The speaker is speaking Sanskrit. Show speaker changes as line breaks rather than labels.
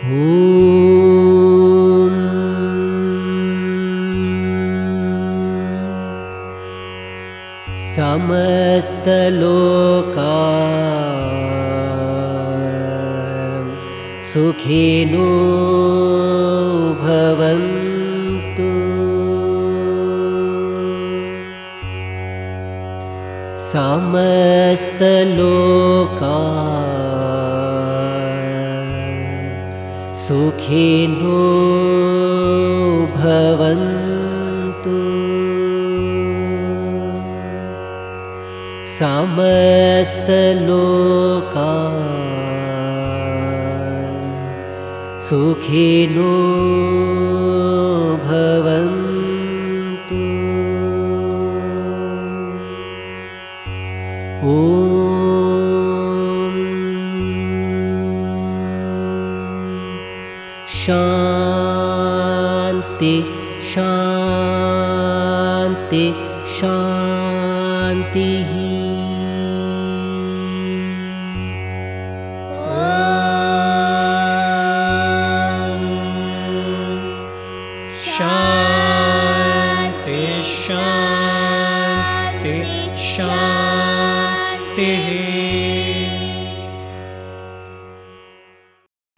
ॐ समस्तलोका सुखिनो भवन्तु। समस्तलोका सुखिनो भवन्तु। समस्तलोका सुखिनो भवन्तु। ॐ शान्ति शान्ति शान्तिः।
शान्ति शान्ति शान्तिः।